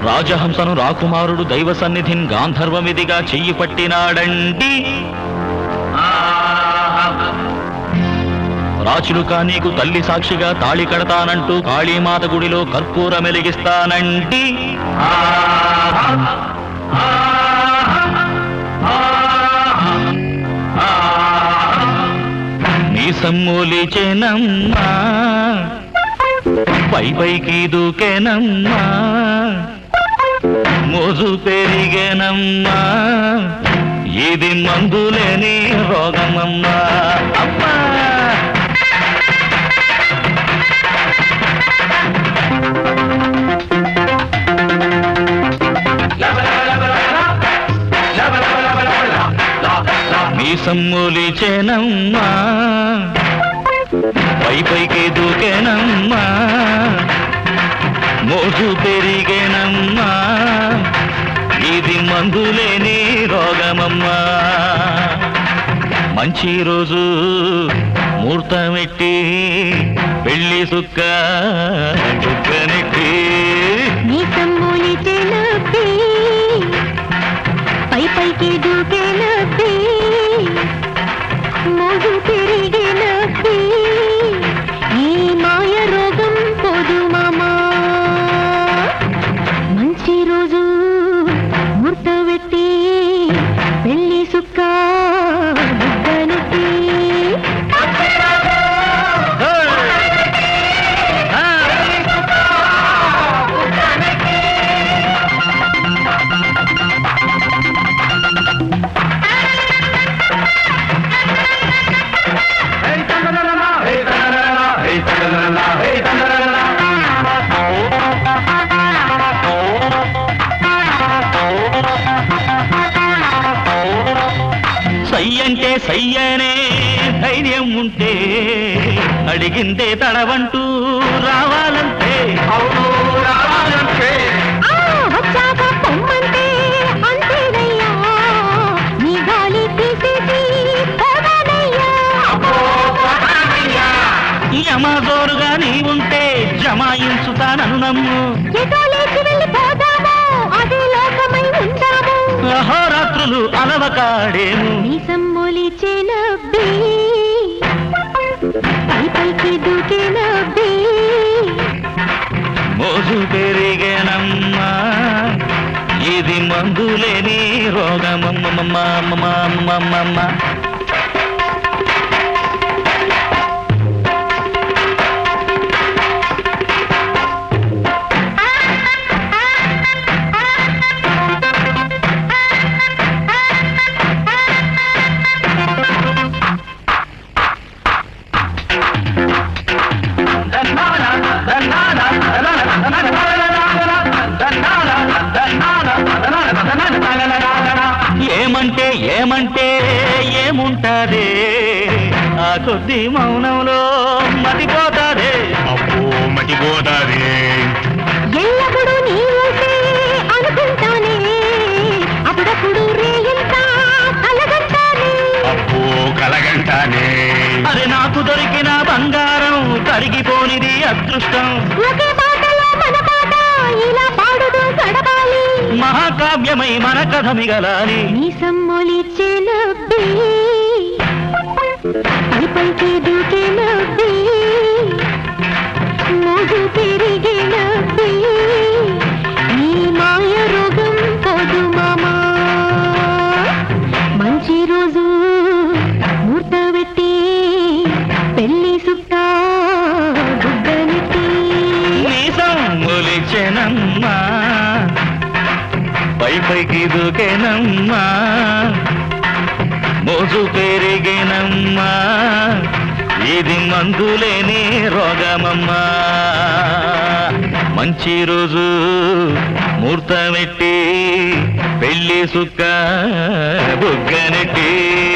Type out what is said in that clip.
రాజహంసను రాకుమారుడు దైవ సన్నిధిని గాంధర్వమిదిగా చెయ్యి పట్టినాడండి. రాచులుక నీకు తల్లి సాక్షిగా తాళి కడతానంటూ కాళీమాత గుడిలో కర్పూరం వెలిగిస్తానండి. నీ సమ్మూలిచేనమ్మా, పై పైకి దూకేనమ్మా, మోజు పెరిగేనమ్మా, ఇది మందులేని రోగమమ్మా. అమ్మా నీ సమ్మూలిచేనమ్మా, పై పైకి దూకేనమ్మా, మోజు పెరిగేనమ్మా, ఇది మందులేని రోగమమ్మా. మంచి రోజు ముహూర్తమెట్టి పెళ్లి సుక్క చుక్కనెట్టి నీ సమ్మూలిచేనబ్బి, పై పైకి దూకేనబ్బి, మోజు పెరిగేనబ్బి, ఈ మాయ రోగం పోదు మామా. మంచి రోజు ముర్త పెట్టి పెళ్లి సుక్క బుగ్గనెట్టి సయ్యంటే సయ్యనే ధైర్యం ఉంటే అడిగిందే తడవంటూ రావాలంటే వచ్చాక పొమ్మంటే అంతేనయ్యా, నీ గాలి తీసేసి పోదానయ్యా. యమజోరుగా నీ ఉంటే జమాయించుతానను నమ్ము. ఎటో లేచి వెళ్ళిపోదాము, అదే లోకమై ఉందాము. అహోరాత్రులు అలవకాడేము. నీ సమ్మూలిచేనబ్బి, పై పైకి దూకేనబ్బి, మోజు పెరిగేనమ్మా, ఇది మందులేని రోగమమ్మమ్మ. ఏమంటే ఏమంటే ఏముంటాదే, ఆ కొద్ది మౌనంలో మతిపోతాదే. అబ్బో మతిపోతాదే. ఎల్లప్పుడు నీ ఊసే అనుకుంటానే, అప్పుడప్పుడు రేయంతా కలగంటానే. అబ్బో కలగంటానే. అరే నాకు దొరికిన బంగారం కరిగిపోనిది అదృష్టం. ఒకే పాటలో మన పాట ఇలా పాడుతూ గడపాలి, మహాకావ్యమై మన కథ మిగలాలి. నీ సమ్మూలిచేనబ్బి, పై పైకి దూకేనబ్బి, మోజు పెరిగేనబ్బి, ఈ మాయ రోగం పోదు మామా. మంచి రోజు ముహూర్త పెట్టి పెళ్లి సుక్క బుగ్గనెట్టి నీ సమ్మూలిచెనమ్మా, పై పైకి దూకేనమ్మా, మోజు పెరిగేనమ్మా, ఇది మందులేని రోగమమ్మా. మంచి రోజు ముహూర్తమెట్టి పెళ్లి సుక్క బుగ్గనెట్టి